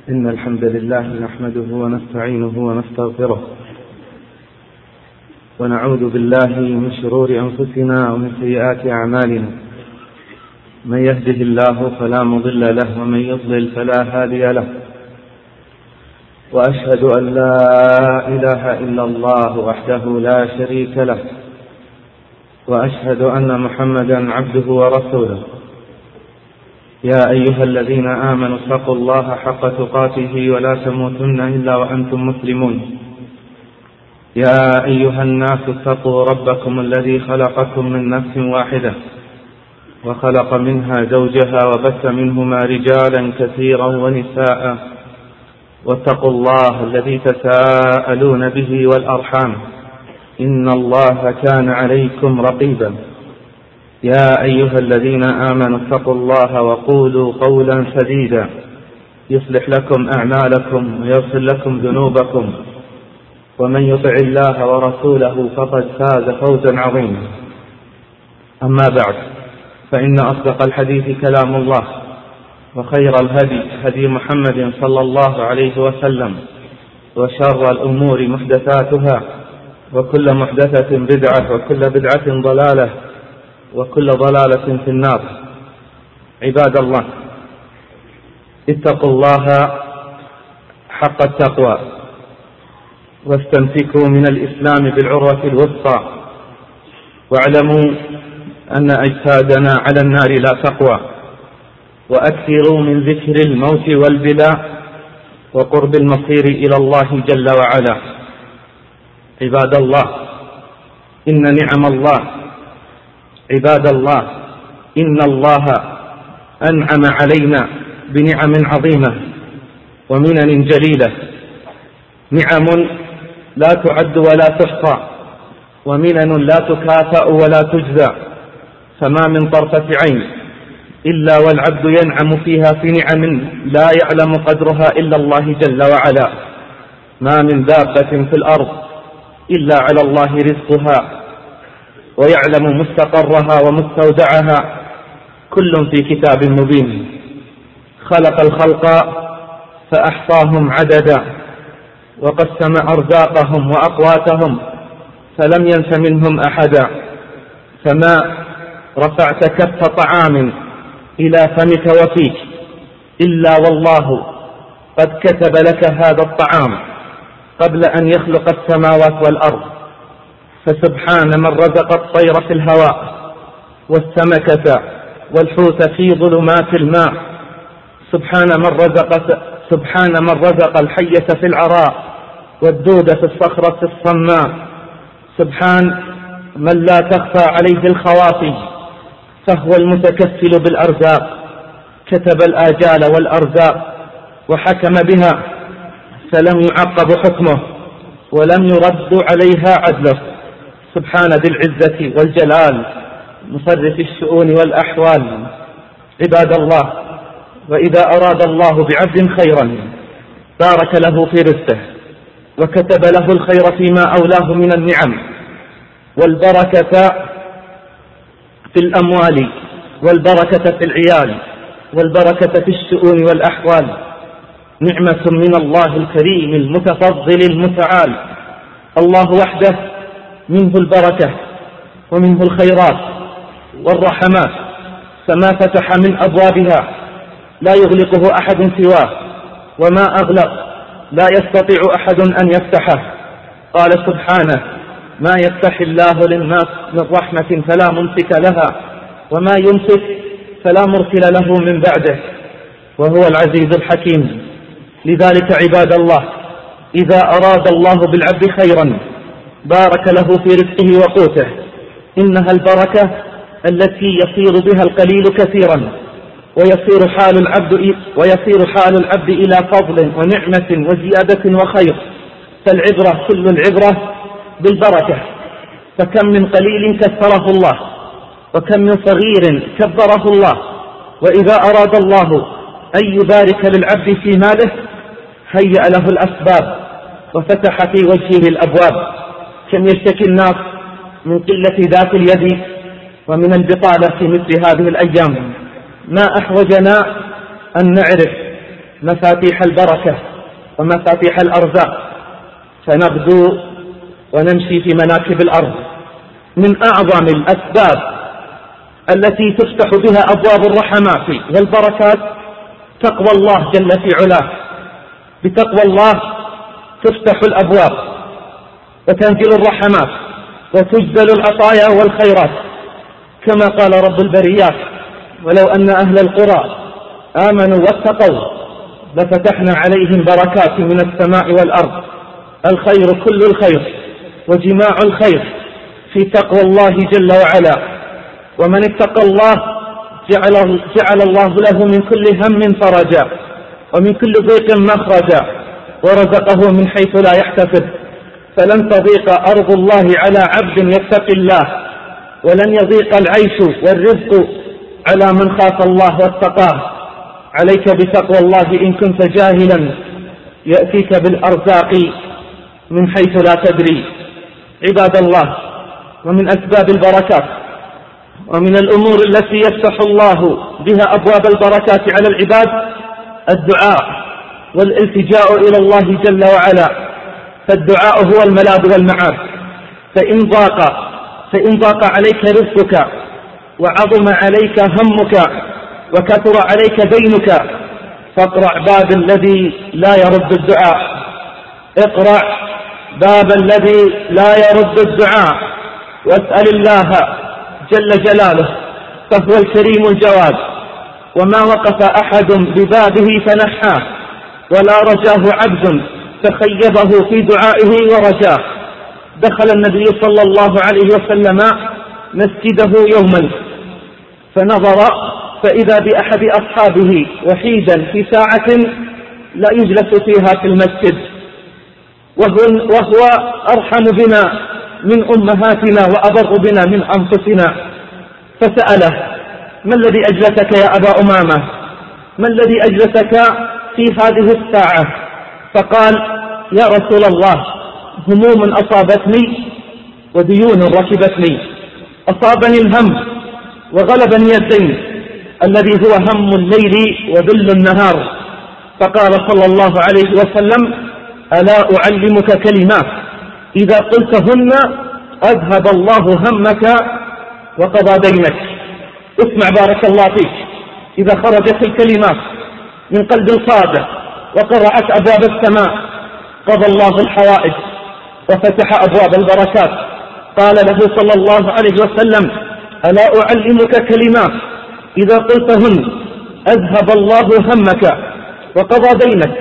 إن الحمد لله نحمده ونستعينه ونستغفره ونعوذ بالله من شرور أنفسنا ومن سيئات أعمالنا. من يهده الله فلا مضل له ومن يضلل فلا هادي له، وأشهد أن لا إله إلا الله وحده لا شريك له، وأشهد أن محمدا عبده ورسوله. يا أيها الذين آمنوا اتقوا الله حق تقاته ولا تموتن إلا وأنتم مسلمون. يا أيها الناس اتقوا ربكم الذي خلقكم من نفس واحدة وخلق منها زوجها وبث منهما رجالا كثيرا ونساء، واتقوا الله الذي تساءلون به والأرحام، إن الله كان عليكم رقيبا. يا أيها الذين آمنوا اتقوا الله وقولوا قولا سديدا يصلح لكم أعمالكم ويغفر لكم ذنوبكم، ومن يطع الله ورسوله فقد فاز فوزا عظيما. أما بعد، فإن أصدق الحديث كلام الله، وخير الهدي هدي محمد صلى الله عليه وسلم، وشر الأمور محدثاتها، وكل محدثة بدعة، وكل بدعة ضلالة، وكل ضلالة في النار. عباد الله، اتقوا الله حق التقوى، واستمسكوا من الإسلام بالعروة الوثقى، واعلموا أن أجسادنا على النار لا تقوى، وأكثروا من ذكر الموت والبلاء وقرب المصير إلى الله جل وعلا. عباد الله، إن نعم الله عباد الله إن الله أنعم علينا بنعم عظيمة ومنن جليلة، نعم لا تعد ولا تحصى، ومنن لا تكافأ ولا تجزى. فما من طرفة عين إلا والعبد ينعم فيها في نعم لا يعلم قدرها إلا الله جل وعلا. ما من دابة في الأرض إلا على الله رزقها ويعلم مستقرها ومستودعها، كل في كتاب مبين. خلق الخلق فأحصاهم عددا، وقسم أرزاقهم وأقواتهم فلم ينس منهم أحدا. فما رفعت كف طعام إلى فمك وفيك إلا والله قد كتب لك هذا الطعام قبل أن يخلق السماوات والأرض. فسبحان من رزق الطير في الهواء، والسمكة والحوت في ظلمات الماء. سبحان من رزق الحية في العراء، والدود في الصخرة الصماء. سبحان من لا تخفى عليه الخواطي، فهو المتكفل بالأرزاق. كتب الآجال والأرزاق وحكم بها، فلم يعقب حكمه ولم يرد عليها عدله. سبحان ذي العزة والجلال مصرف الشؤون والأحوال. عباد الله، وإذا أراد الله بعبد خيرا بارك له في رزقه، وكتب له الخير فيما أولاه من النعم، والبركة في الأموال، والبركة في العيال، والبركة في الشؤون والأحوال. نعمة من الله الكريم المتفضل المتعال. الله وحده منه البركة ومنه الخيرات والرحمات، فما فتح من أبوابها لا يغلقه أحد سواه، وما أغلق لا يستطيع أحد أن يفتحه. قال سبحانه: ما يفتح الله للناس من رحمة فلا ممسك لها، وما يمسك فلا مرسل له من بعده، وهو العزيز الحكيم. لذلك عباد الله، إذا أراد الله بالعبد خيرا بارك له في رزقه وقوته. إنها البركة التي يصير بها القليل كثيرا، ويصير حال العبد إلى فضل ونعمة وزيادة وخير. فالعبرة كل العبرة بالبركة. فكم من قليل كثره الله، وكم من صغير كبره الله. وإذا أراد الله أن يبارك للعبد في ماله هيأ له الأسباب وفتح في وجهه الأبواب. كم يشتكي الناس من قلة ذات اليد ومن البطالة في مثل هذه الأيام. ما أحوجنا أن نعرف مفاتيح البركة ومفاتيح الأرزاق، فنغدو ونمشي في مناكب الأرض. من أعظم الأسباب التي تفتح بها أبواب الرحمات والبركات تقوى الله جل في علاه. بتقوى الله تفتح الأبواب وتنزل الرحمات وتجزل العطايا والخيرات، كما قال رب البريات: ولو أن أهل القرى آمنوا واتقوا لفتحنا عليهم بركات من السماء والأرض. الخير كل الخير وجماع الخير في تقوى الله جل وعلا. ومن اتقى الله جعل الله له من كل هم فرجا ومن كل ضيق مخرجا ورزقه من حيث لا يحتسب. فلن تضيق أرض الله على عبد يتقي الله، ولن يضيق العيش والرزق على من خاف الله واتقاه. عليك بتقوى الله إن كنت جاهلا يأتيك بالأرزاق من حيث لا تدري. عباد الله، ومن أسباب البركات ومن الأمور التي يفتح الله بها أبواب البركات على العباد الدعاء والالتجاء إلى الله جل وعلا. فالدعاء هو الملاذ والمعاد. فإن ضاق عليك رزقك وعظم عليك همك وكثر عليك دينك فاقرع باب الذي لا يرد الدعاء. اقرع باب الذي لا يرد الدعاء واسأل الله جل جلاله، فهو الكريم الجواد. وما وقف أحد ببابه فنحاه، ولا رجاه عبد فخيبه في دعائه ورجاه. دخل النبي صلى الله عليه وسلم مسجده يوما فنظر فإذا بأحد أصحابه وحيدا في ساعة لا يجلس فيها في المسجد، وهو أرحم بنا من أمهاتنا وأبر بنا من أنفسنا. فسأله: ما الذي أجلسك يا أبا أمامة؟ ما الذي أجلسك في هذه الساعة؟ فقال: يا رسول الله، هموم أصابتني وديون ركبتني. أصابني الهم وغلبني الدين الذي هو هم الليل وذل النهار. فقال صلى الله عليه وسلم: ألا أعلمك كلمات إذا قلتهن أذهب الله همك وقضى دينك. اسمع بارك الله فيك، إذا خرجت الكلمات من قلب صادق وقرأت أبواب السماء قضى الله الحوائج وفتح أبواب البركات. قال له صلى الله عليه وسلم: ألا أعلمك كلمات إذا قلتهن أذهب الله همك وقضى دينك.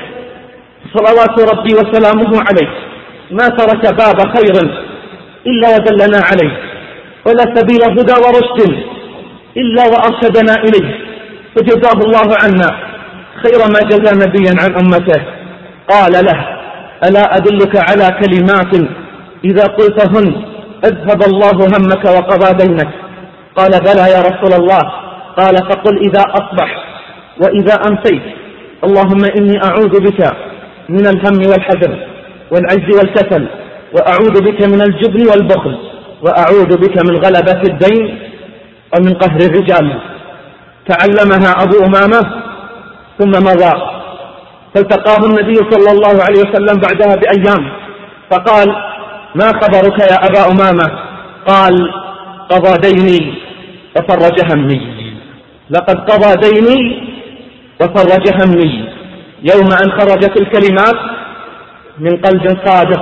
صلوات ربي وسلامه عليه ما ترك باب خير إلا ودلنا عليه، ولا سبيل هدى ورشد إلا وأرشدنا إليه، فجزاه الله عنا خير ما جزى نبيا عن أمته. قال له: ألا أدلك على كلمات إذا قلتهن أذهب الله همك وقضى دينك؟ قال: بلى يا رسول الله. قال: فقل إذا أصبح وإذا أمسيت اللهم إني أعوذ بك من الهم والحزن والعجز والكسل، وأعوذ بك من الجبن والبخل، وأعوذ بك من غلبة الدين ومن قهر الرجال. تعلمها أبو أمامة ثم مضى، فالتقاه النبي صلى الله عليه وسلم بعدها بأيام فقال: ما خبرك يا أبا أمامة؟ قال: قضى ديني وفرج همي. لقد قضى ديني وفرج همي. يوم أن خرجت الكلمات من قلب صادق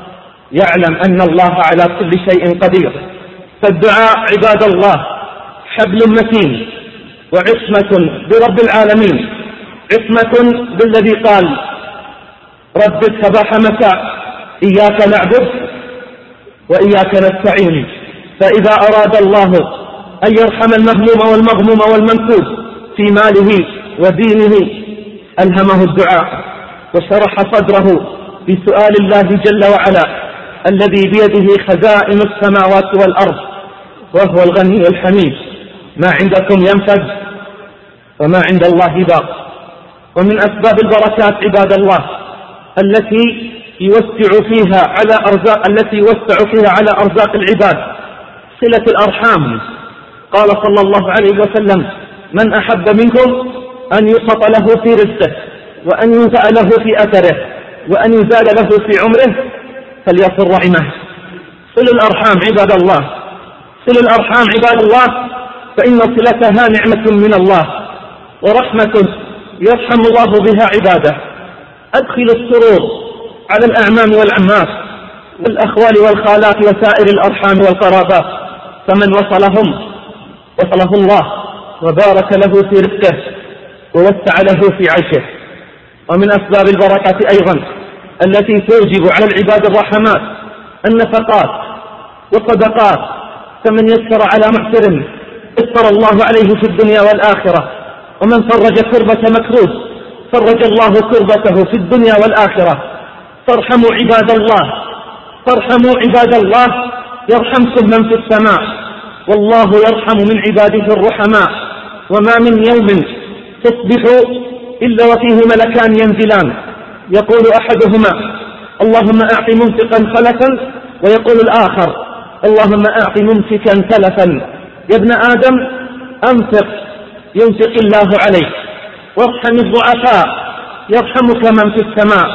يعلم أن الله على كل شيء قدير. فالدعاء عباد الله حبل متين وعصمة برب العالمين، عصمة بالذي قال: رب الصباح مساء إياك نعبد وإياك نستعين. فإذا أراد الله أن يرحم المهموم والمغموم والمنكوب في ماله ودينه ألهمه الدعاء وشرح صدره بسؤال الله جل وعلا الذي بيده خزائن السماوات والأرض وهو الغني الحميد. ما عندكم ينفد وما عند الله باق. ومن أسباب البركات عباد الله التي يوسع فيها على أرزاق العباد صلة الأرحام. قال صلى الله عليه وسلم: من أحب منكم أن يبسط له في رزقه وأن ينفع له في أثره وأن يزال له في عمره فليصل رحمه. صلوا الأرحام عباد الله، صلوا الأرحام عباد الله، فإن صلتها نعمة من الله ورحمة يرحم الله بها عباده. أدخلوا السرور على الأعمام والعمات والأخوال والخالات وسائر الأرحام والقرابات، فمن وصله الله وبارك له في رزقه ووسع له في عيشه. ومن أسباب البركة أيضا التي توجب على العباد الرحمات النفقات والصدقات، فمن يسر على معسر يسر الله عليه في الدنيا والآخرة، ومن فرج كربة مكروب فرج الله كربته في الدنيا والآخرة. فارحموا عباد الله، فارحموا عباد الله يرحمكم من في السماء، والله يرحم من عباده الرحماء. وما من يوم تصبح إلا وفيه ملكان ينزلان، يقول أحدهما اللهم أعط ممسكا خلفا، ويقول الآخر اللهم أعط ممسكا تلفا. يا ابن آدم أنفق ينفق الله عليك، وارحم الضعفاء يرحمك من في السماء.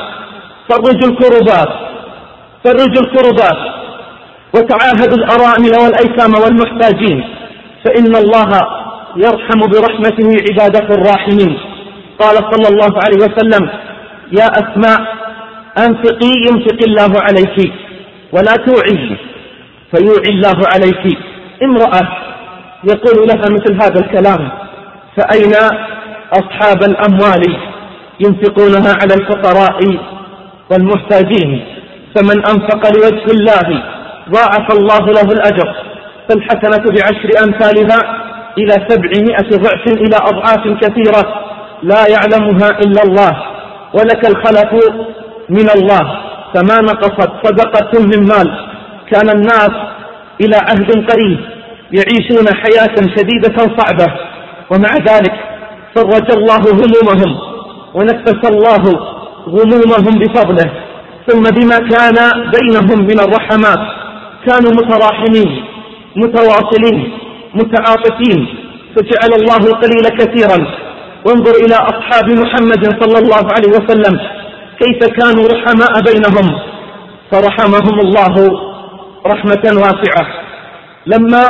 فرجوا الكربات وتعاهدوا الأرامل والأيتام والمحتاجين، فإن الله يرحم برحمته عباده الراحمين. قال صلى الله عليه وسلم يا أسماء أنفقي ينفق الله عليك، ولا توعي فيوعي الله عليك. امرأة يقول لها مثل هذا الكلام، فأين أصحاب الأموال ينفقونها على الفقراء والمحتاجين؟ فمن أنفق لوجه الله ضاعف الله له الأجر، فالحسنة ب10 أمثالها إلى 700 ضعف إلى أضعاف كثيرة لا يعلمها إلا الله. ولك الخلف من الله، فما نقصت صدقة من مال. كان الناس إلى عهد قريب يعيشون حياة شديدة صعبة، ومع ذلك فرج الله همومهم ونفس الله غمومهم بفضله. ثم بما كان بينهم من الرحمات كانوا متراحمين متواصلين متعاطفين، فجعل الله القليل كثيرا. وانظر إلى أصحاب محمد صلى الله عليه وسلم كيف كانوا رحماء بينهم، فرحمهم الله رحمة واسعة. لما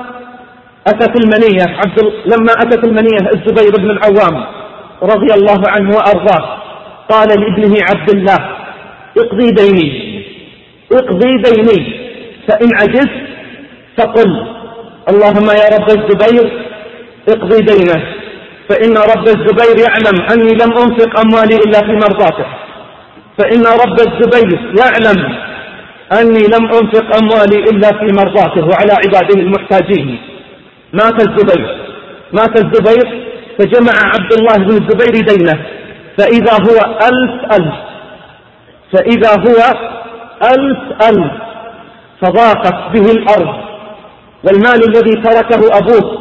أتت المنية الزبير بن العوام رضي الله عنه وأرضاه، قال لابنه عبد الله اقضي ديني، فإن عجزت فقل اللهم يا رب الزبير اقضي دينه، فإن رب الزبير يعلم أني لم أنفق أموالي إلا في مرضاته، فإن رب الزبير يعلم أني لم أنفق أموالي إلا في مرضاته وعلى عباده المحتاجين. مات الزبير فجمع عبد الله بن الزبير دينه، فإذا هو 1000 فضاقت به الأرض، والمال الذي تركه أبوه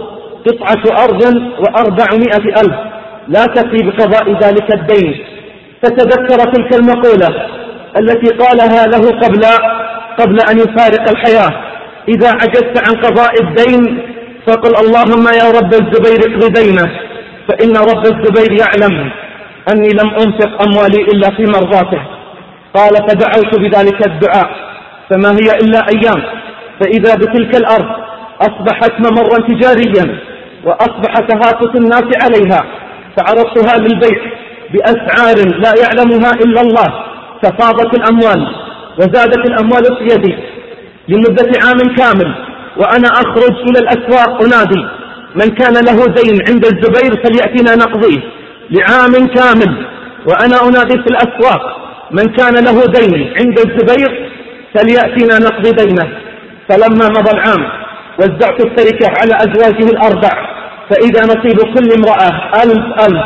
400,000 لا تكفي بقضاء ذلك الدين. فتذكر تلك المقولة التي قالها له قبل أن يفارق الحياة: إذا عجزت عن قضاء الدين فقل اللهم يا رب الزبير اقض دينه، فإن رب الزبير يعلم أني لم أنفق أموالي إلا في مرضاته. قال فدعوت بذلك الدعاء، فما هي إلا أيام فإذا بتلك الأرض أصبحت ممرا تجاريا، وأصبح تهافت الناس عليها، فعرضتها للبيع بأسعار لا يعلمها إلا الله، ففاضت الأموال وزادت الأموال في يدي لمدة عام كامل، وأنا أخرج إلى الأسواق أنادي من كان له دين عند الزبير فليأتنا نقضيه لعام كامل، وأنا أنادي في الأسواق من كان له دين عند الزبير فليأتنا نقضي دينه. فلما مضى العام وزعت التركة على أزواجه 4، فإذا نصيب كل امرأة 1000.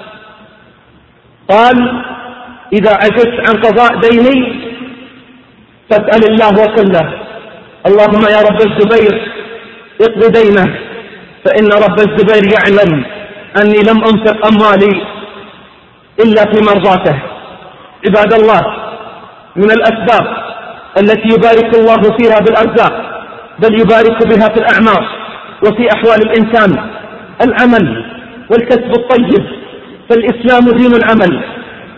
قال إذا عجزت عن قضاء ديني فاسأل الله وقل له اللهم يا رب الزبير اقض دينه، فإن رب الزبير يعلم أني لم أنفق أموالي إلا في مرضاته. عباد الله، من الأسباب التي يبارك الله فيها بالأرزاق، بل يبارك بها في الأعمار وفي أحوال الإنسان، العمل والكسب الطيب، فالإسلام دين العمل،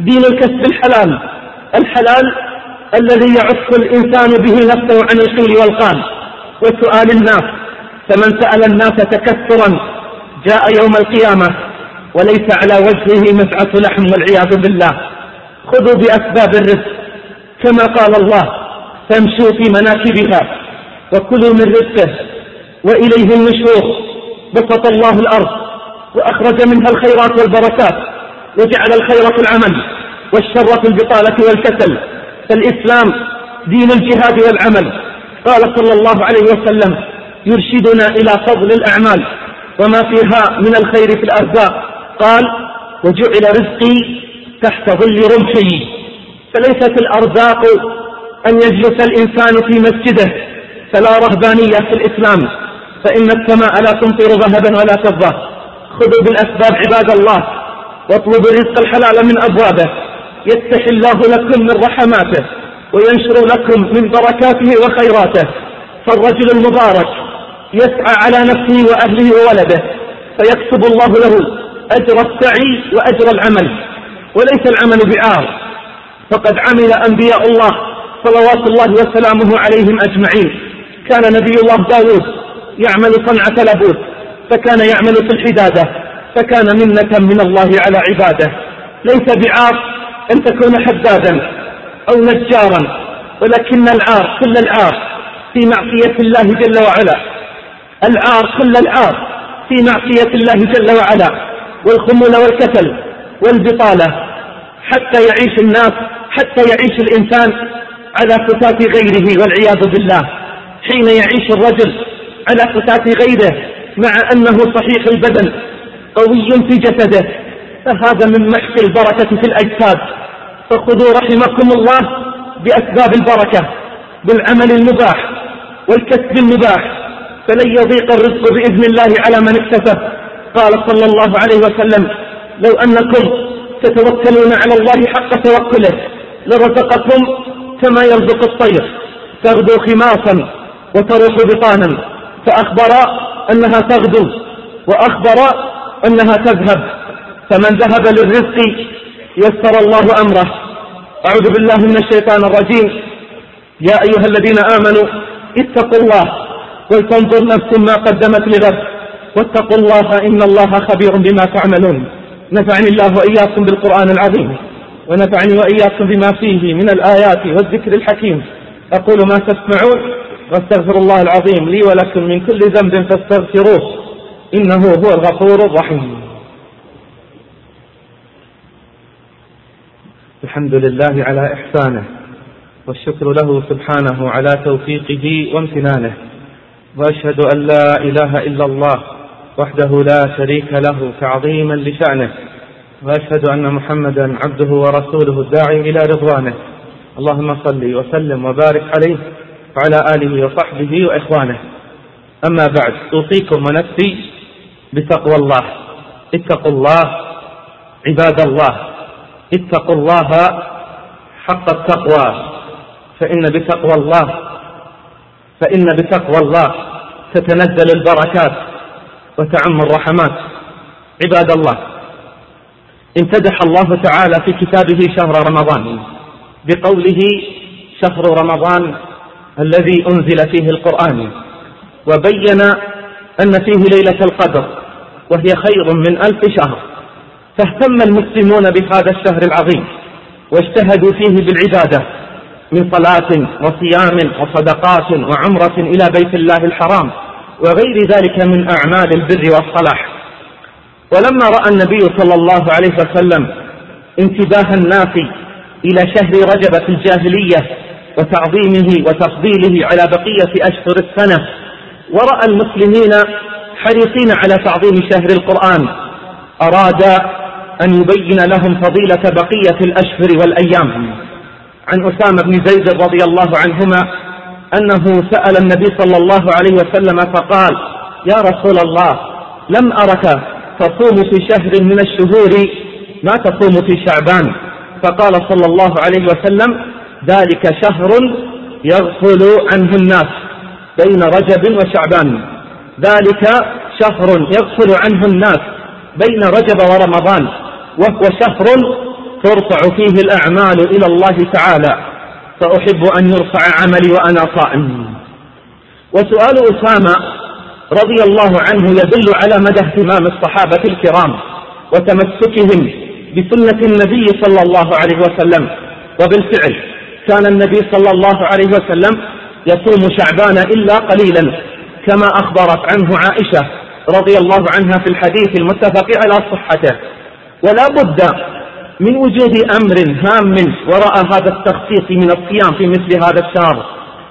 دين الكسب الحلال، الحلال الذي يعف الإنسان به نفسه عن القيل والقال وسؤال الناس. فمن سأل الناس تكثرا جاء يوم القيامة وليس على وجهه مسعة لحم والعياذ بالله. خذوا بأسباب الرزق كما قال الله: فامشوا في مناكبها وكلوا من رزقه وإليه النشور. بسط الله الأرض وأخرج منها الخيرات والبركات، وجعل الخير في العمل والشر في البطالة والكسل. فالإسلام دين الجهاد والعمل. قال صلى الله عليه وسلم: يرشدنا إلى فضل الأعمال وما فيها من الخير في الأرزاق. قال: وجعل رزقي تحت ظل رمحي. فليست الأرزاق أن يجلس الإنسان في مسجده، فلا رهبانية في الإسلام، فإن السماء لا تمطر ذهبا ولا فضة. خذوا بالأسباب عباد الله، واطلبوا الرزق الحلال من أبوابه، يفتح الله لكم من رحماته وينشر لكم من بركاته وخيراته. فالرجل المبارك يسعى على نفسه وأهله وولده، فيكتب الله له أجر السعي وأجر العمل، وليس العمل بعار. فقد عمل أنبياء الله صلوات الله وسلامه عليهم أجمعين. كان نبي الله داود يعمل صنعة لبوس، فكان يعمل في الحدادة، فكان منة من الله على عباده. ليس بعار أن تكون حدادا أو نجارا، ولكن العار كل العار في معصية الله جل وعلا. العار كل العار في معصية الله جل وعلا، والخمول والكسل والبطالة، حتى يعيش الإنسان على فتات غيره والعياذ بالله. حين يعيش الرجل على فتات غيره مع أنه صحيح البدن قوي في جسده، فهذا من محك البركة في الأجساد. فخذوا رحمكم الله بأسباب البركة بالعمل المباح والكسب المباح، فلن يضيق الرزق بإذن الله على من اكتسب. قال صلى الله عليه وسلم: لو أنكم تتوكلون على الله حق توكله لرزقكم كما يرزق الطير، تغدو خماصا وتروح بطانا. فأخبر أنها تغدو وأخبر أنها تذهب. فمن ذهب للرزق يسر الله أمره. أعوذ بالله من الشيطان الرجيم. يا أيها الذين آمنوا اتقوا الله ولتنظر نفس ما قدمت لغد واتقوا الله إن الله خبير بما تعملون. نفعني الله وإياكم بالقرآن العظيم، ونفعني وإياكم بما فيه من الآيات والذكر الحكيم. أقول ما تسمعون واستغفر الله العظيم لي ولكم من كل ذنب فاستغفروه إنه هو الغفور الرحيم. الحمد لله على إحسانه، والشكر له سبحانه على توفيقه وامتنانه، وأشهد أن لا إله إلا الله وحده لا شريك له تعظيما لشأنه، وأشهد أن محمدا عبده ورسوله الداعي إلى رضوانه. اللهم صل وسلم وبارك عليه وعلى آله وصحبه وإخوانه. أما بعد، أوصيكم ونفسي بتقوى الله. اتقوا الله عباد الله، اتقوا الله حق التقوى، فإن بتقوى الله تتنزل البركات وتعم الرحمات. عباد الله، امتدح الله تعالى في كتابه شهر رمضان بقوله: شهر رمضان الذي أنزل فيه القرآن، وبين أن فيه ليلة القدر وهي خير من 1000 شهر. فاهتم المسلمون بهذا الشهر العظيم واجتهدوا فيه بالعبادة من صلاة وصيام وصدقات وعمرة إلى بيت الله الحرام وغير ذلك من أعمال البر والصلاح. ولما رأى النبي صلى الله عليه وسلم انتباه الناس إلى شهر رجب في الجاهلية وتعظيمه وتفضيله على بقية أشهر السنة، ورأى المسلمين حريصين على تعظيم شهر القرآن، أراد أن يبين لهم فضيلة بقية الأشهر والأيام. عن أسامة بن زيد رضي الله عنهما أنه سأل النبي صلى الله عليه وسلم فقال: يا رسول الله، لم أرك تصوم في شهر من الشهور ما تصوم في شعبان. فقال صلى الله عليه وسلم: ذلك شهر يغفل عنه الناس بين رجب وشعبان. ذلك شهر يغفل عنه الناس بين رجب ورمضان، وهو شهر ترفع فيه الأعمال إلى الله تعالى، فأحب أن يرفع عملي وأنا صائم. وسؤال أسامة رضي الله عنه يدل على مدى اهتمام الصحابة الكرام وتمسكهم بسنة النبي صلى الله عليه وسلم. وبالفعل كان النبي صلى الله عليه وسلم يصوم شعبان إلا قليلا، كما أخبرت عنه عائشة رضي الله عنها في الحديث المتفق على صحته. ولا بد من وجود أمر هام وراء هذا التخصيص من الصيام في مثل هذا الشهر،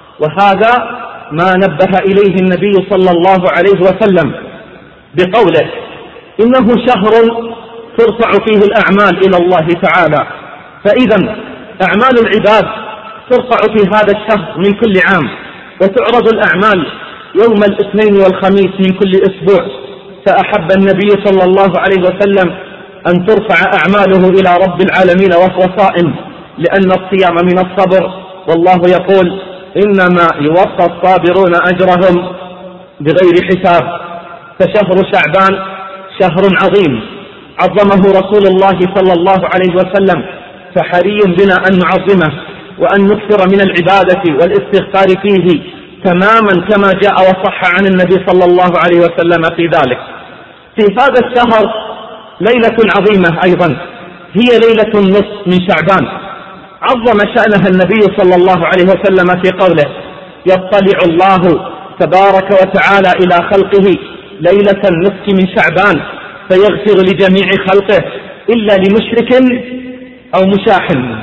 وهذا ما نبه إليه النبي صلى الله عليه وسلم بقوله: إنه شهر ترفع فيه الأعمال إلى الله تعالى. فإذا أعمال العباد ترفع في هذا الشهر من كل عام، وتعرض الأعمال يوم الاثنين والخميس من كل أسبوع. فأحب النبي صلى الله عليه وسلم أن ترفع أعماله إلى رب العالمين وهو صائم، لأن الصيام من الصبر، والله يقول: إنما يوفى الصابرون أجرهم بغير حساب. فشهر شعبان شهر عظيم عظمه رسول الله صلى الله عليه وسلم، فحري بنا أن نعظمه وأن نكثر من العبادة والاستغفار فيه تماما كما جاء وصح عن النبي صلى الله عليه وسلم في ذلك. في هذا الشهر ليلة عظيمة أيضا، هي ليلة النصف من شعبان، عظم شأنها النبي صلى الله عليه وسلم في قوله: يطلع الله تبارك وتعالى إلى خلقه ليلة النصف من شعبان فيغفر لجميع خلقه إلا لمشرك أو مشاحن.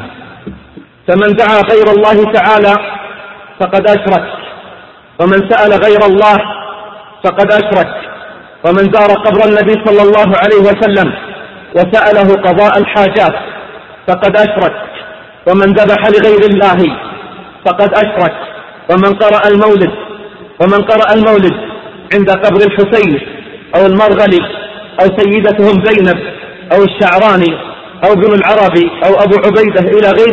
فمن دعا غير الله تعالى فقد أشرك، ومن سأل غير الله فقد أشرك، ومن زار قبر النبي صلى الله عليه وسلم وسأله قضاء الحاجات فقد أشرك، ومن ذبح لغير الله فقد أشرك، ومن قرأ المولد عند قبر الحسين أو المرغلي أو سيدتهم زينب أو الشعراني أو ابن العربي أو أبو عبيدة إلى غير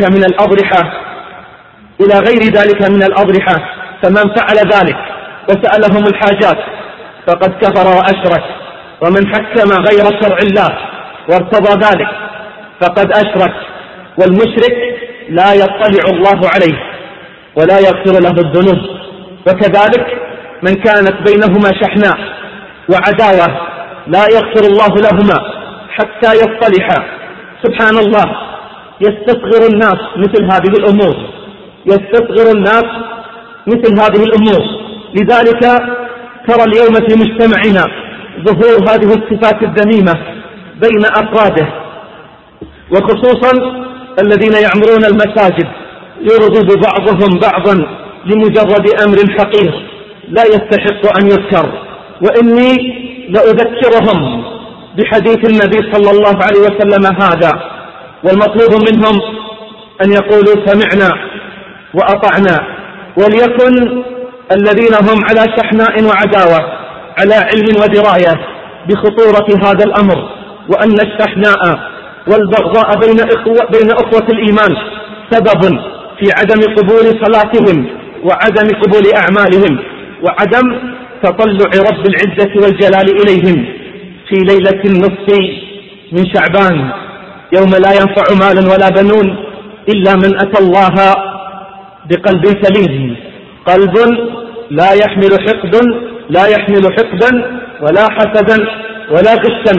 ذلك من الأضرحة، فمن فعل ذلك وسألهم الحاجات فقد كفر وأشرك. ومن حكم غير شرع الله وارتضى ذلك فقد أشرك. والمشرك لا يطلع الله عليه ولا يغفر له الذنوب. وكذلك من كانت بينهما شحناء وعداوة لا يغفر الله لهما حتى يصطلحا. سبحان الله، يستصغر الناس مثل هذه الأمور. لذلك ترى اليوم في مجتمعنا ظهور هذه الصفات الذميمة بين أفراده، وخصوصا الذين يعمرون المساجد يرغب بعضهم بعضا لمجرد أمر حقير لا يستحق أن يذكر. وإني لأذكرهم بحديث النبي صلى الله عليه وسلم هذا، والمطلوب منهم أن يقولوا: سمعنا وأطعنا. وليكن الذين هم على شحناء وعداوة على علم ودراية بخطورة هذا الأمر، وأن الشحناء والبغضاء بين أخوة الإيمان سبب في عدم قبول صلاتهم وعدم قبول أعمالهم وعدم تطلع رب العزة والجلال إليهم في ليلة النصف من شعبان، يوم لا ينفع مال ولا بنون إلا من أتى الله بقلب سليم، قلب لا يحمل حقدا ولا حسدا ولا غشا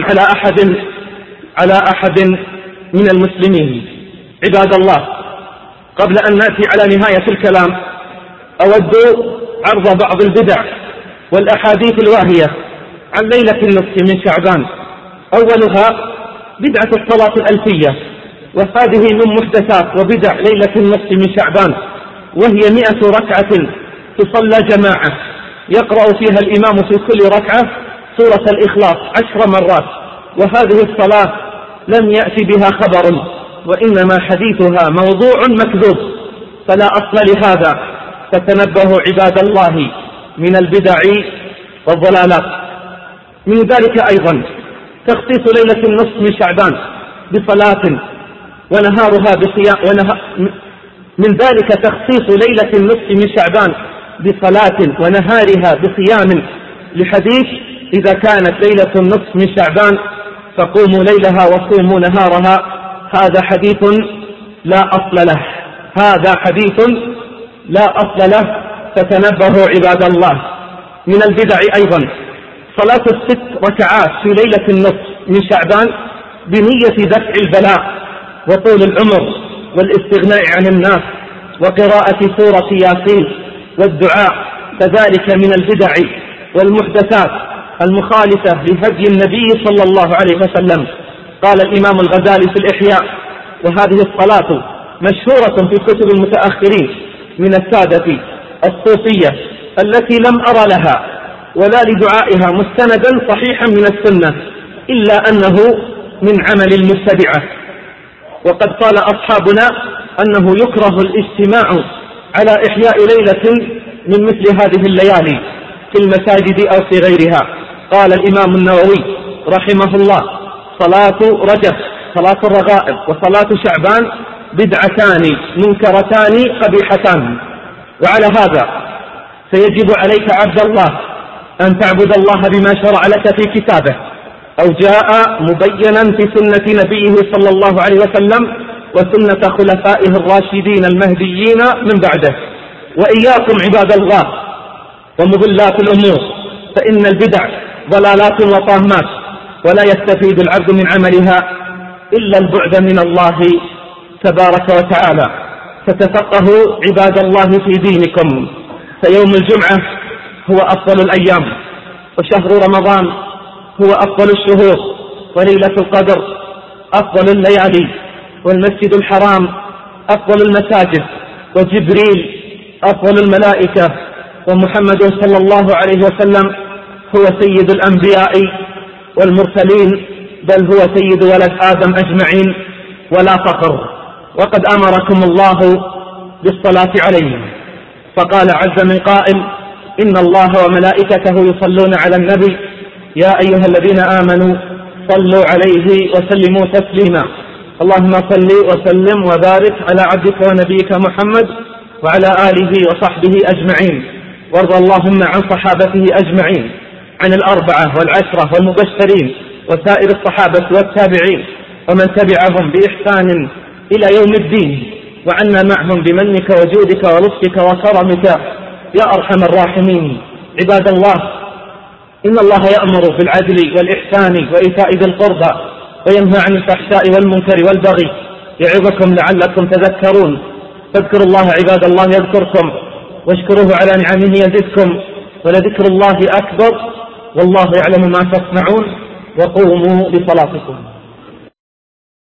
على أحد من المسلمين. عباد الله، قبل أن نأتي على نهاية الكلام أود عرض بعض البدع والأحاديث الواهية عن ليلة النصف من شعبان. أولها بدعة الصلاة الألفية، وهذه من محدثات وبدع ليلة النصف من شعبان، وهي 100 ركعة تصلى جماعة، يقرأ فيها الإمام في كل ركعة سورة الإخلاص 10 مرات. وهذه الصلاة لم يأتي بها خبر، وإنما حديثها موضوع مكذوب، فلا أصل لهذا. فتنبهوا عباد الله من البدع والضلالات. من ذلك أيضا تخصيص ليلة النصف من شعبان بصلاة ونهارها بصيام. من ذلك تخصيص ليلة النصف من شعبان بصلاة ونهارها بصيام، لحديث: إذا كانت ليلة النصف من شعبان فقوموا ليلها وصوموا نهارها. هذا حديث لا أصل له، هذا حديث لا أصل له، فتنبهوا عباد الله. من البدع أيضا صلاة 6 ركعات في ليلة النصف من شعبان بنية دفع البلاء وطول العمر والاستغناء عن الناس وقراءة سورة ياسين والدعاء، فذلك من البدع والمحدثات المخالفة لهدي النبي صلى الله عليه وسلم. قال الإمام الغزالي في الإحياء: وهذه الصلاة مشهورة في كتب المتأخرين من السادة الصوفية التي لم أرى لها ولا لدعائها مستندا صحيحا من السنة، إلا أنه من عمل المبتدعة. وقد قال أصحابنا أنه يكره الاجتماع على إحياء ليلة من مثل هذه الليالي في المساجد أو في غيرها. قال الإمام النووي رحمه الله: صلاة رجب، صلاة الرغائب، وصلاة شعبان بدعتان منكرتان قبيحتان. وعلى هذا فيجب عليك عبد الله أن تعبد الله بما شرع لك في كتابه أو جاء مبينا في سنة نبيه صلى الله عليه وسلم وسنة خلفائه الراشدين المهديين من بعده. وإياكم عباد الله ومضلات الأمور، فإن البدع ضلالات وطامات، ولا يستفيد العبد من عملها إلا البعد من الله تبارك وتعالى. فتفقهوا عباد الله في دينكم، فيوم الجمعة هو أفضل الأيام، وشهر رمضان هو أفضل الشهور، وليلة القدر أفضل الليالي، والمسجد الحرام أفضل المساجد، وجبريل أفضل الملائكة، ومحمد صلى الله عليه وسلم هو سيد الأنبياء والمرسلين، بل هو سيد ولد آدم أجمعين ولا فخر. وقد أمركم الله بالصلاة عليه، فقال عز من قائل: إن الله وملائكته يصلون على النبي يا أيها الذين آمنوا صلوا عليه وسلموا تسليما. اللهم صل وسلم وبارك على عبدك ونبيك محمد وعلى آله وصحبه أجمعين، وارض اللهم عن صحابته أجمعين، عن 4 والعشرة والمبشرين وسائر الصحابة والتابعين ومن تبعهم بإحسان إلى يوم الدين، وعنا معهم بمنك وجودك ولطفك وكرمك يا أرحم الراحمين. عباد الله، إن الله يأمر بالعدل والإحسان وإيتاء ذي القربى وينهى عن الفحشاء والمنكر والبغي يعظكم لعلكم تذكرون. فاذكروا الله عباد الله يذكركم، واشكروه على نعمه يزدكم، ولذكر الله أكبر، والله يعلم ما تصنعون. وقوموا لصلاتكم.